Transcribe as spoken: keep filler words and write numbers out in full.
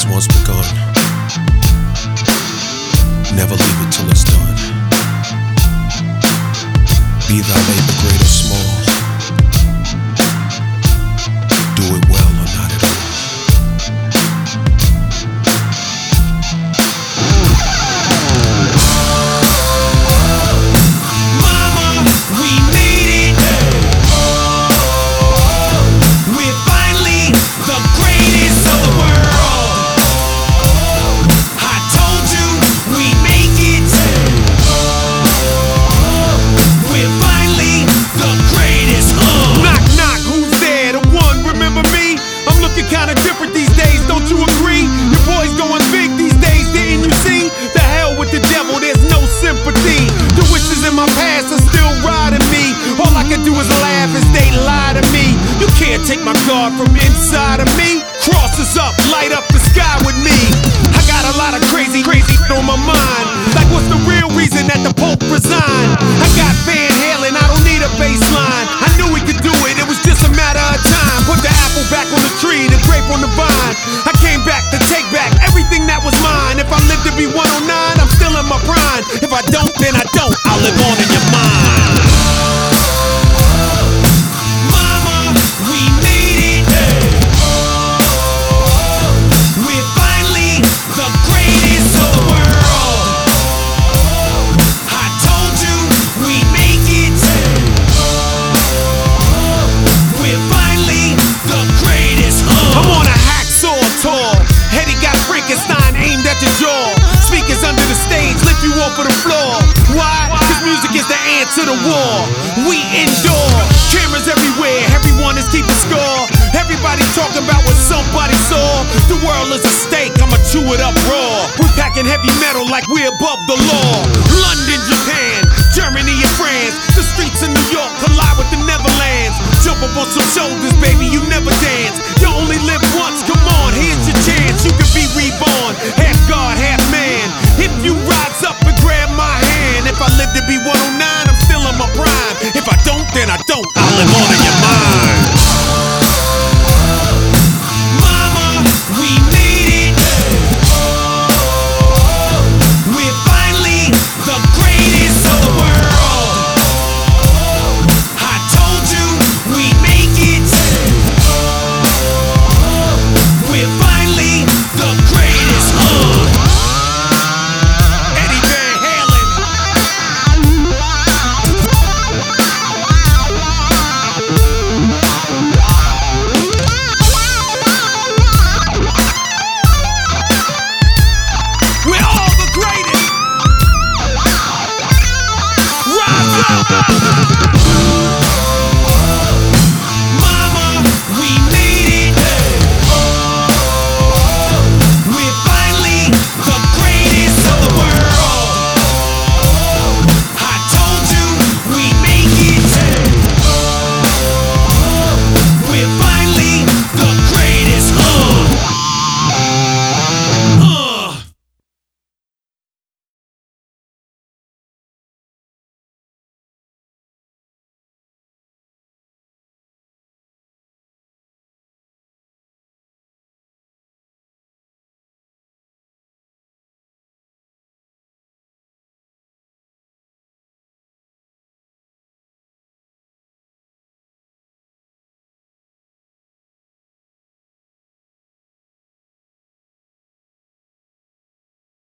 once begun. Never leave it till it's done. Be thy labor great or small. Do it well or not at all. Mama, we made it. We're finally the greatest of the world. I told you we'd make it. We're finally the greatest. Uh. Knock, knock, who's there? The one, remember me? I'm looking kinda different these days, don't you agree? Your boy's going big these days, didn't you see? The hell with the devil, there's no sympathy. The wishes in my past are still riding me. All I can do is laugh as they lie to me. You can't take my God from inside of me. Crosses up, light up the sky with me. I got a lot of crazy, crazy on my mind. Like what's the real reason that the Pope resigned? I got Van Halen, I don't need a bass line. I knew we could do it, it was just a matter of time. Put the apple back on the tree, the grape on the vine. I came back to take back everything that was mine. If I live to be one oh nine, I'm still in my prime. If I don't, then I don't, I'll live on in your mind. Mama, we made it. We're finally the greatest of the world. I told you we'd make it. We're finally the greatest. Uh. I'm on a hacksaw tour. Eddie got Frankenstein aimed at your jaw. Speakers under the stage, lift you off of the floor. Why? Cause music is the answer to war. We endure. Cameras everywhere, everyone is keeping score. Everybody talking about what somebody saw. The world is a steak, I'ma chew it up raw. We packing heavy metal like we're above the law. London, Japan, Germany and France. The streets of New York collide with the Neverlands. Jump up on some shoulders, baby,